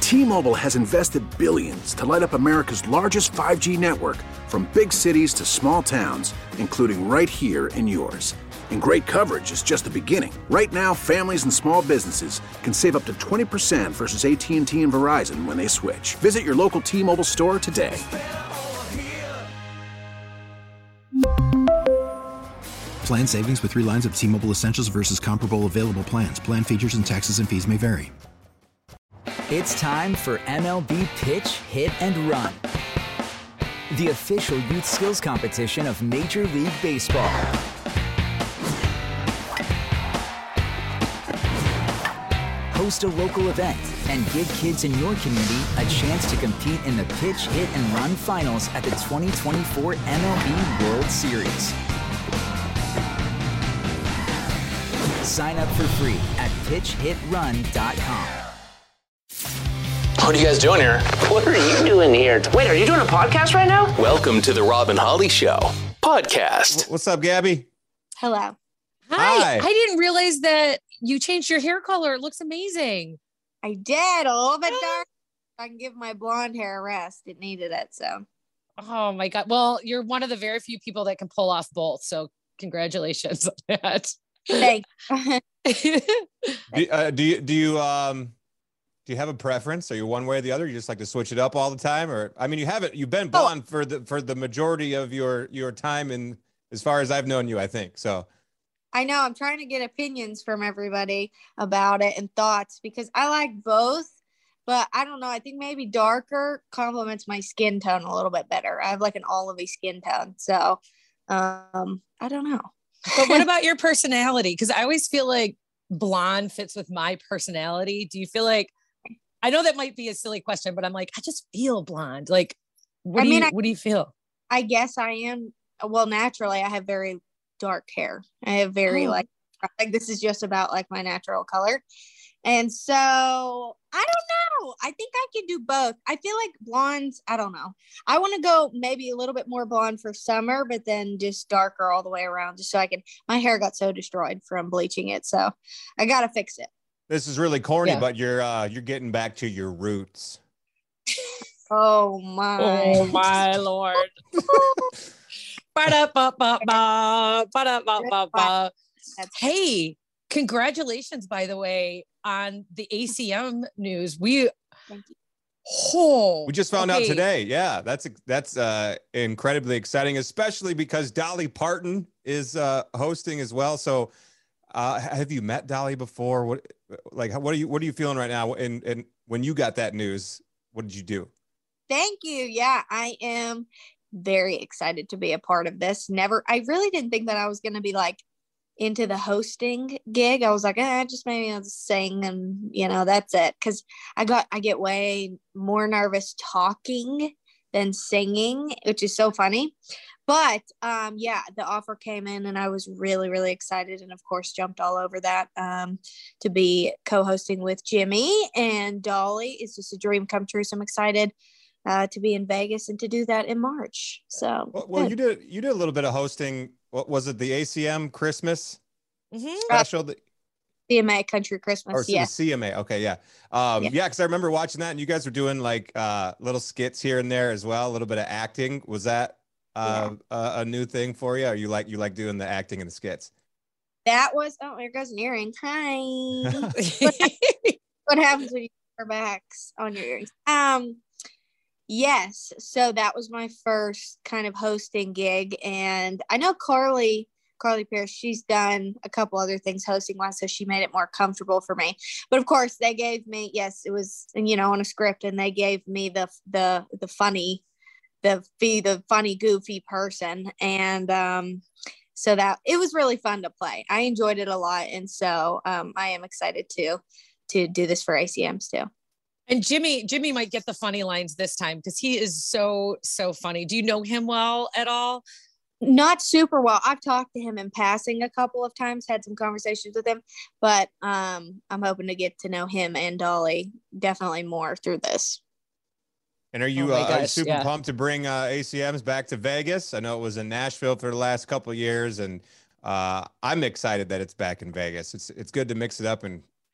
T-Mobile has invested billions to light up America's largest 5G network, from big cities to small towns, including right here in yours. And great coverage is just the beginning. Right now, families and small businesses can save up to 20% versus AT&T and Verizon when they switch. Visit your local T-Mobile store today. Plan savings with 3 lines of T-Mobile Essentials versus comparable available plans. Plan features and taxes and fees may vary. It's time for MLB Pitch, Hit, and Run, the official youth skills competition of Major League Baseball. Host a local event and give kids in your community a chance to compete in the Pitch, Hit, and Run finals at the 2024 MLB World Series. Sign up for free at pitchhitrun.com. What are you guys doing here? What are you doing here? Wait, are you doing a podcast right now? Welcome to the Rob and Holly Show podcast. What's up, Gabby? Hello. Hi. I didn't realize that you changed your hair color. It looks amazing. I did. A little bit dark. I can give my blonde hair a rest. It needed it, so. Oh, my God. Well, you're one of the very few people that can pull off both, so congratulations on that. Thanks. Do you have a preference? Are you one way or the other? You just like to switch it up all the time? Or, I mean, you've been blonde for the majority of your time, in as far as I've known you, I think. So I know I'm trying to get opinions from everybody about it and thoughts, because I like both, but I don't know. I think maybe darker complements my skin tone a little bit better. I have like an olivey skin tone. So I don't know. But what about your personality? Because I always feel like blonde fits with my personality. Do you feel like, I know that might be a silly question, but I'm like, I just feel blonde. Like, what do you feel? I guess I am. Well, naturally, I have very dark hair. I have very like this is just about like my natural color. And so I don't know. I think I can do both. I feel like blondes, I don't know. I want to go maybe a little bit more blonde for summer, but then just darker all the way around, just so I can, my hair got so destroyed from bleaching it. So I got to fix it. This is really corny, but you're getting back to your roots. Oh my Lord. Hey, congratulations, by the way, on the ACM news. We just found out today. Yeah, that's incredibly exciting, especially because Dolly Parton is hosting as well. So have you met Dolly before? What are you feeling right now? And when you got that news, what did you do? Thank you. Yeah, I am very excited to be a part of this. I really didn't think that I was going to be like into the hosting gig. I was like, just maybe I'll just sing and, that's it. Cause I get way more nervous talking than singing, which is so funny. But the offer came in and I was really, really excited. And of course, jumped all over that to be co-hosting with Jimmy and Dolly. It's just a dream come true. So I'm excited to be in Vegas and to do that in March. So, well, you did a little bit of hosting. What was it? The ACM Christmas special? CMA Country Christmas. The CMA. Okay. Yeah. Cause I remember watching that and you guys were doing like little skits here and there as well. A little bit of acting. Was that a new thing for you? Or you like doing the acting and the skits? That was, there goes an earring. Hi. What happens when you put backs on your earrings? Yes. So that was my first kind of hosting gig. And I know Carly Pierce, she's done a couple other things hosting wise, so she made it more comfortable for me. But of course they gave me, yes, it was, on a script, and they gave me the funny, goofy person. And, so that it was really fun to play. I enjoyed it a lot. And so, I am excited to do this for ACMs too. And Jimmy might get the funny lines this time because he is so funny. Do you know him well at all? Not super well. I've talked to him in passing a couple of times, had some conversations with him, but I'm hoping to get to know him and Dolly definitely more through this. And are you super pumped to bring ACMs back to Vegas? I know it was in Nashville for the last couple of years, and I'm excited that it's back in Vegas. It's good to mix it up and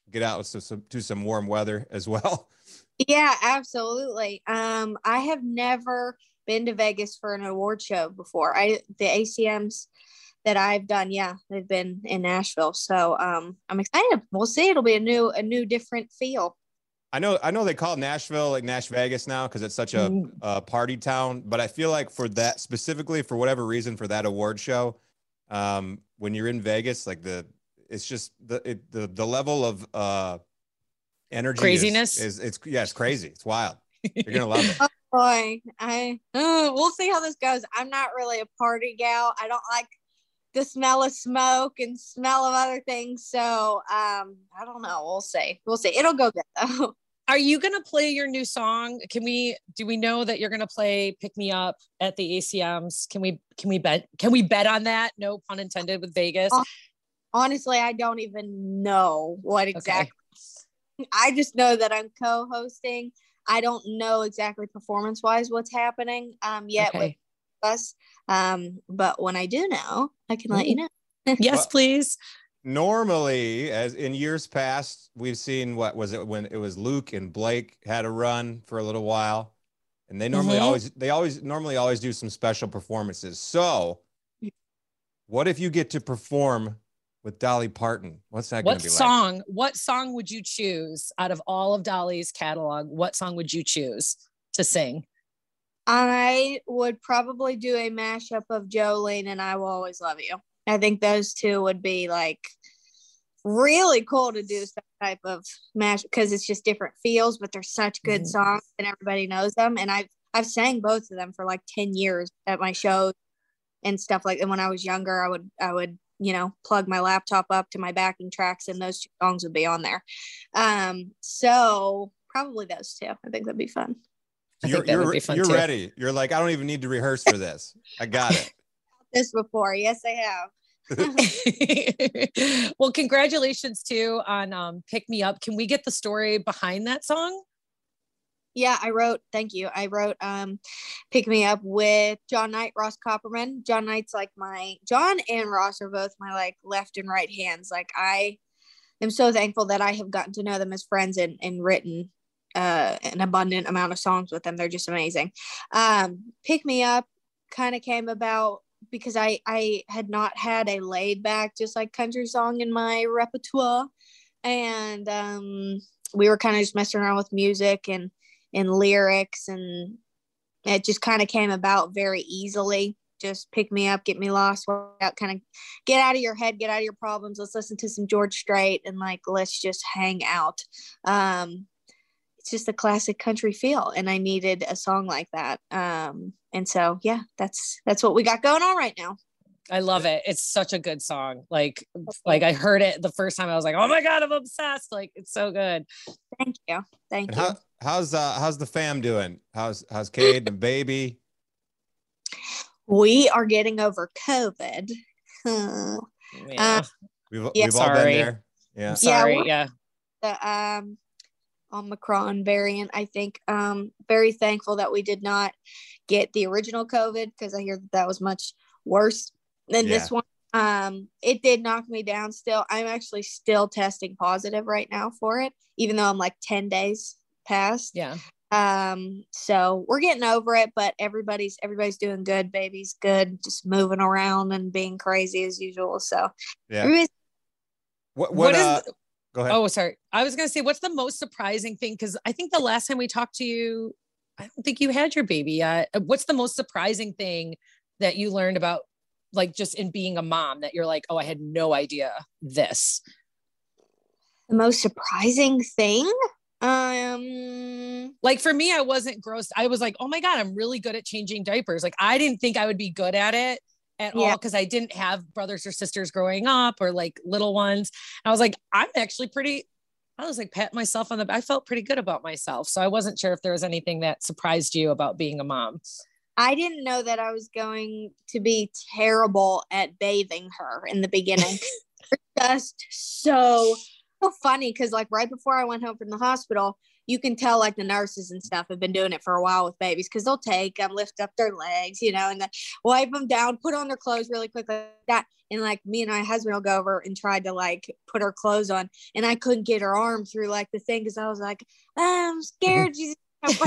get out to some warm weather as well. Yeah, absolutely. I have never been to Vegas for an award show before. The ACMs that I've done, yeah, they've been in Nashville. So I'm excited. We'll see. It'll be a new different feel. I know they call Nashville like Nash Vegas now because it's such a party town, but I feel like for that specifically, for whatever reason, for that award show, when you're in Vegas, like it's just the level of energy craziness it's crazy. It's wild. You're gonna love it. Oh boy, we'll see how this goes. I'm not really a party gal. I don't like the smell of smoke and smell of other things. So I don't know. We'll see. It'll go good though. Are you gonna play your new song? Do we know that you're gonna play Pick Me Up at the ACMs? Can we bet on that? No pun intended with Vegas. Honestly, I don't even know what exactly. Okay. I just know that I'm co-hosting. I don't know exactly performance-wise what's happening yet with us. But when I do know, I can let you know. Yes, please. Normally, as in years past, we've seen what was it when it was Luke and Blake had a run for a little while, and they normally always do some special performances. So, what if you get to perform with Dolly Parton? What's that going to be like? What song would you choose out of all of Dolly's catalog? What song would you choose to sing? I would probably do a mashup of Jolene and I Will Always Love You. I think those two would be like really cool to do some type of mash because it's just different feels, but they're such good songs and everybody knows them. And I've sang both of them for like 10 years at my shows and stuff like that. When I was younger, I would plug my laptop up to my backing tracks and those two songs would be on there. So probably those two. I think that'd be fun. You're ready. You're like, I don't even need to rehearse for this. I got it. This before. Yes, I have. Well, congratulations too on Pick Me Up. Can we get the story behind that song? Yeah, thank you. I wrote Pick Me Up with John Knight, Ross Copperman. John Knight's like John and Ross are both my like left and right hands. Like I am so thankful that I have gotten to know them as friends and written an abundant amount of songs with them. They're just amazing. Pick Me Up kind of came about because I had not had a laid back, just like country song in my repertoire. And we were kind of just messing around with music and lyrics, and it just kind of came about very easily. Just pick me up, get me lost, kind of get out of your head, get out of your problems. Let's listen to some George Strait and like, let's just hang out. It's just a classic country feel. And I needed a song like that. And so, yeah, that's what we got going on right now. I love it. It's such a good song. Like I heard it the first time I was like, oh my God, I'm obsessed. Like, it's so good. Thank you. Thank you. How's the fam doing? How's Cade and baby? We are getting over COVID. Yeah. We've all been there. Yeah. Sorry. Yeah. The Omicron variant, I think. Very thankful that we did not get the original COVID because I hear that was much worse than this one. It did knock me down still. I'm actually still testing positive right now for it, even though I'm like 10 days past. Yeah. So we're getting over it, but everybody's doing good. Baby's good, just moving around and being crazy as usual. So yeah. What go ahead. Oh, sorry. I was going to say, what's the most surprising thing? Because I think the last time we talked to you, I don't think you had your baby yet. What's the most surprising thing that you learned about, like, just in being a mom that you're like, oh, I had no idea this? The most surprising thing? Like for me, I wasn't grossed. I was like, oh my God, I'm really good at changing diapers. Like, I didn't think I would be good at it at all because I didn't have brothers or sisters growing up or like little ones. I was like, I'm actually I was like patting myself on the back. I felt pretty good about myself. So I wasn't sure if there was anything that surprised you about being a mom. I didn't know that I was going to be terrible at bathing her in the beginning. Just so funny because like right before I went home from the hospital, you can tell like the nurses and stuff have been doing it for a while with babies, because they'll take them, lift up their legs, you know, and then wipe them down, put on their clothes really quick like that. And like me and my husband will go over and try to like put her clothes on, and I couldn't get her arm through like the thing because I was like, I'm scared she's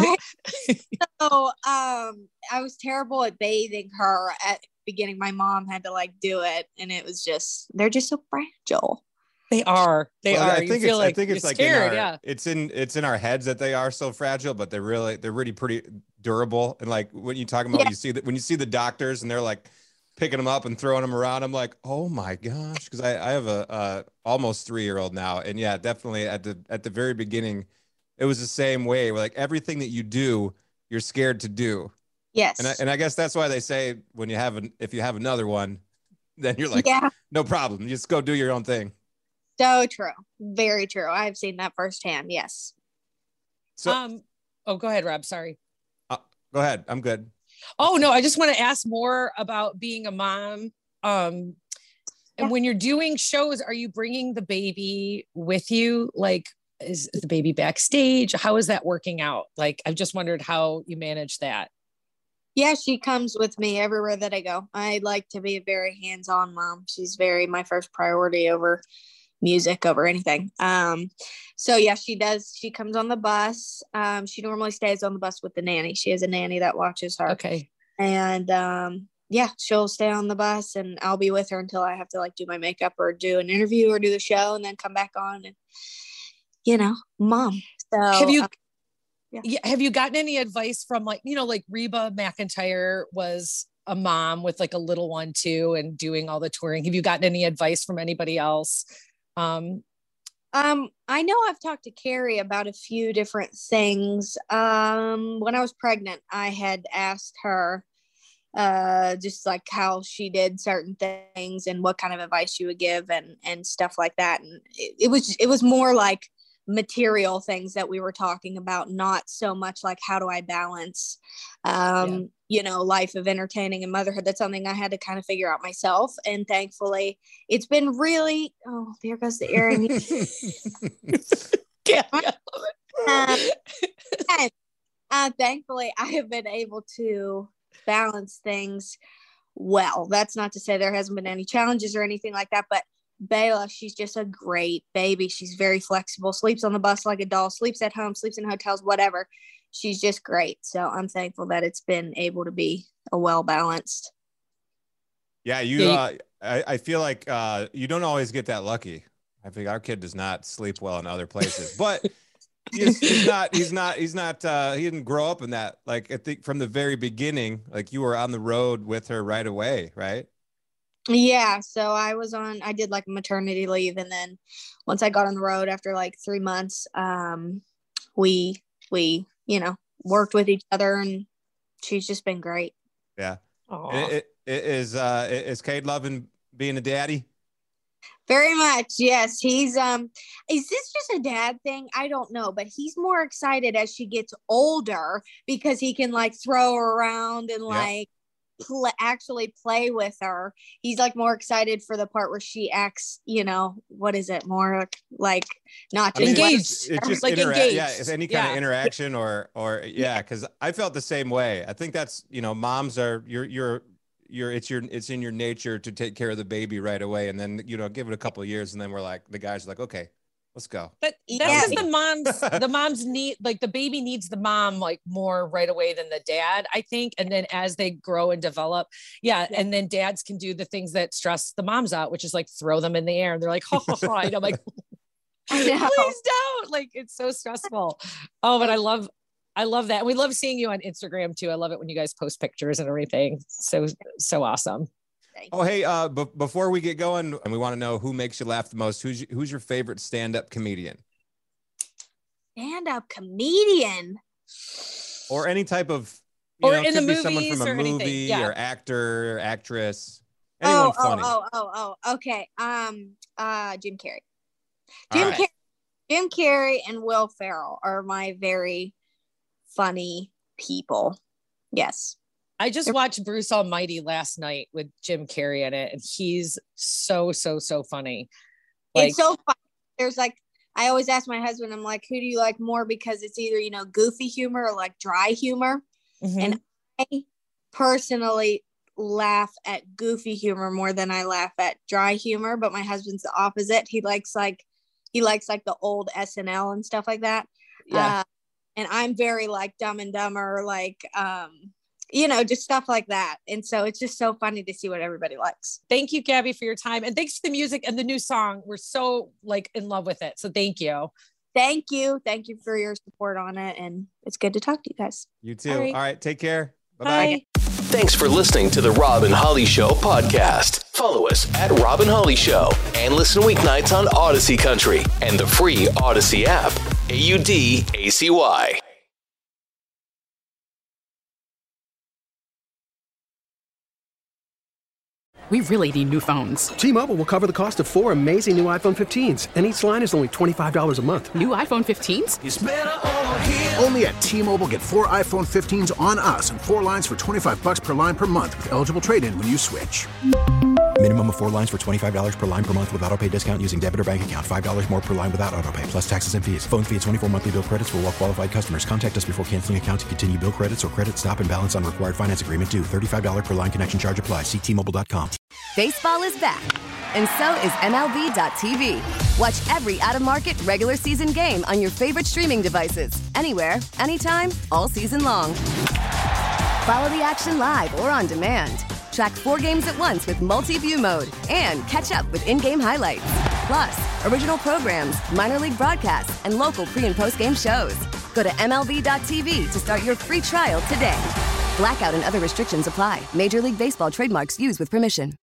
so I was terrible at bathing her at the beginning. My mom had to like do it, and it was just, they're just so fragile. They are. I think it's like scared, in our, it's in our heads that they are so fragile, but they're really pretty durable. And like when you talk about, when you see the doctors and they're like picking them up and throwing them around, I'm like, oh my gosh. Cause I have a almost 3-year-old now. And yeah, definitely at the very beginning, it was the same way. Like everything that you do, you're scared to do. Yes. And I guess that's why they say if you have another one, then you're like, no problem. Just go do your own thing. So true. Very true. I've seen that firsthand. Yes. So, go ahead, Rob. Sorry. Go ahead. I'm good. Oh no, I just want to ask more about being a mom. And when you're doing shows, are you bringing the baby with you? Like, is the baby backstage? How is that working out? Like, I've just wondered how you manage that. Yeah, she comes with me everywhere that I go. I like to be a very hands-on mom. She's my first priority over music, over anything. So yeah, she does. She comes on the bus. She normally stays on the bus with the nanny. She has a nanny that watches her. Okay. And yeah, she'll stay on the bus, and I'll be with her until I have to like do my makeup or do an interview or do the show, and then come back on and, you know, mom. So have you gotten any advice from like, you know, like Reba McEntire was a mom with like a little one too, and doing all the touring. Have you gotten any advice from anybody else? I know I've talked to Carrie about a few different things. When I was pregnant, I had asked her just like how she did certain things and what kind of advice she would give and stuff like that. And it was more like material things that we were talking about, not so much like how do I balance you know, life of entertaining and motherhood. That's something I had to kind of figure out myself, and thankfully it's been really there goes the earring. Thankfully I have been able to balance things well. That's not to say there hasn't been any challenges or anything like that, but Bela, she's just a great baby. She's very flexible, sleeps on the bus like a doll, sleeps at home, sleeps in hotels, whatever. She's just great. So I'm thankful that it's been able to be a well-balanced. Yeah, I feel like you don't always get that lucky. I think our kid does not sleep well in other places, but he didn't grow up in that. Like I think from the very beginning, like you were on the road with her right away, right? Yeah, so I did like maternity leave, and then once I got on the road after like 3 months, we you know, worked with each other, and she's just been great. Yeah. Is Cade loving being a daddy? Very much, yes. He's is this just a dad thing? I don't know, but he's more excited as she gets older because he can like throw her around and like actually play with her. He's like more excited for the part where she acts, you know, what is it, more like not just engaged. It's just like engaged. Yeah, it's any kind of interaction or because I felt the same way. I think that's, you know, moms are it's in your nature to take care of the baby right away, and then, you know, give it a couple of years, and then we're like, the guys are like, okay, let's go. But that's the moms need, like the baby needs the mom like more right away than the dad, I think. And then as they grow and develop, and then dads can do the things that stress the moms out, which is like throw them in the air, and they're like, oh, and I'm like, please don't. Like, it's so stressful. Oh, but I love that. And we love seeing you on Instagram too. I love it when you guys post pictures and everything. So awesome. Oh, hey, before we get going, and we want to know who makes you laugh the most. Who's your favorite stand-up comedian? Stand-up comedian, or any type of, or in the movies, someone from a movie or actor or actress. Anyone funny? Okay. Jim Carrey. Jim Carrey and Will Ferrell are my very funny people. Yes. I just watched Bruce Almighty last night with Jim Carrey in it, and he's so funny. It's so funny. There's like I always ask my husband, I'm like, who do you like more? Because it's either, you know, goofy humor or like dry humor. Mm-hmm. And I personally laugh at goofy humor more than I laugh at dry humor, but my husband's the opposite. He likes like the old SNL and stuff like that. Yeah. And I'm very like Dumb and Dumber, like, you know, just stuff like that. And so it's just so funny to see what everybody likes. Thank you, Gabby, for your time. And thanks for the music and the new song. We're so like in love with it. So thank you. Thank you. Thank you for your support on it. And it's good to talk to you guys. You too. All right. Take care. Bye-bye. Bye. Thanks for listening to the Rob and Holly Show podcast. Follow us at Rob and Holly Show and listen weeknights on Odyssey Country and the free Odyssey app. AUDACY. We really need new phones. T-Mobile will cover the cost of 4 amazing new iPhone 15s, and each line is only $25 a month. New iPhone 15s? It's better over here. Only at T-Mobile, get 4 iPhone 15s on us and 4 lines for $25 per line per month with eligible trade-in when you switch. Minimum of 4 lines for $25 per line per month with autopay discount using debit or bank account. $5 more per line without autopay, plus taxes and fees. Phone fee at 24 monthly bill credits for well-qualified customers. Contact us before canceling account to continue bill credits or credit stop and balance on required finance agreement due. $35 per line connection charge applies. See T-Mobile.com. Baseball is back, and so is MLB.tv. Watch every out-of-market, regular season game on your favorite streaming devices. Anywhere, anytime, all season long. Follow the action live or on demand. Track 4 games at once with multi-view mode and catch up with in-game highlights. Plus, original programs, minor league broadcasts, and local pre- and post-game shows. Go to MLB.tv to start your free trial today. Blackout and other restrictions apply. Major League Baseball trademarks used with permission.